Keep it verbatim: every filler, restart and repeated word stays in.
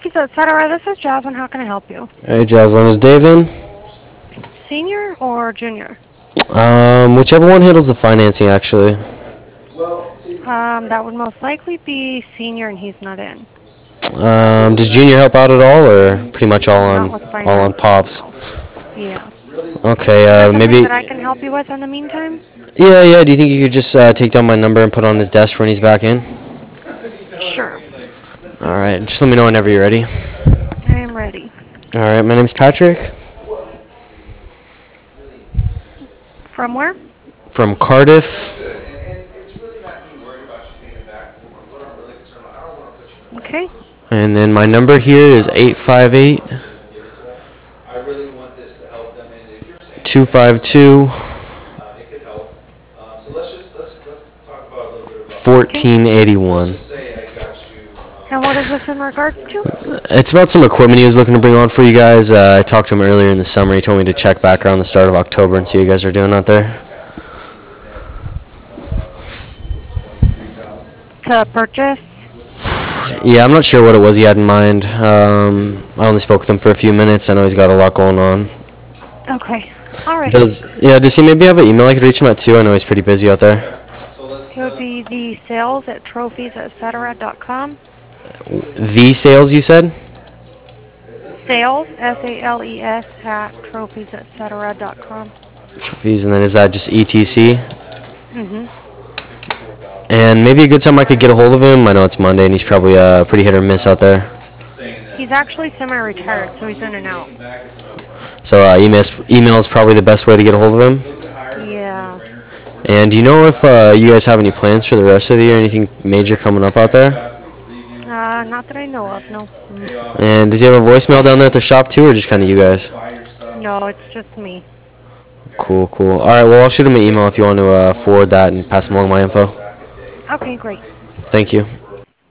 Trophies, et cetera. This is Jasmine. How can I help you? Hey, Jocelyn, is Dave in? Senior or junior? Um, whichever one handles the financing, actually. Um, that would most likely be senior, and he's not in. Um, does Junior help out at all, or pretty much all on Not with all on financing, Pops? no. Yeah. Okay, Is there uh, something maybe. that I can help you with in the meantime? Yeah, yeah. Do you think you could just uh, take down my number and put it on his desk when he's back in? Sure. All right, just let me know whenever you're ready. I am ready. All right, my name's Patrick From where? from Cardiff, Okay. and then my number here is eight five eight, two five two, Okay. fourteen eighty one. And what is this in regards to? It's about some equipment he was looking to bring on for you guys. Uh, I talked to him earlier in the summer. He told me to check back around the start of October and see what you guys are doing out there. To purchase? Yeah, I'm not sure what it was he had in mind. Um, I only spoke with him for a few minutes. I know he's got a lot going on. Okay. Alrighty. Does yeah? Does he maybe have an email I could reach him at too? I know he's pretty busy out there. It would be the sales at trophies et cetera dot com. The sales you said? Sales, S A L E S, at trophies et cetera dot com. Trophies, and then is that just E T C? Mm-hmm. And maybe a good time I could get a hold of him. I know it's Monday and he's probably uh, pretty hit or miss out there. He's actually semi-retired, so he's in and out. So uh, email email is probably the best way to get a hold of him. Yeah. And do you know if uh, you guys have any plans for the rest of the year? Anything major coming up out there? Uh, not that I know of, no. Mm. And does he have a voicemail down there at the shop too, or just kind of you guys? No, it's just me. Cool, cool. All right, well, I'll shoot him an email if you want to uh, forward that and pass him along my info. Okay, great. Thank you.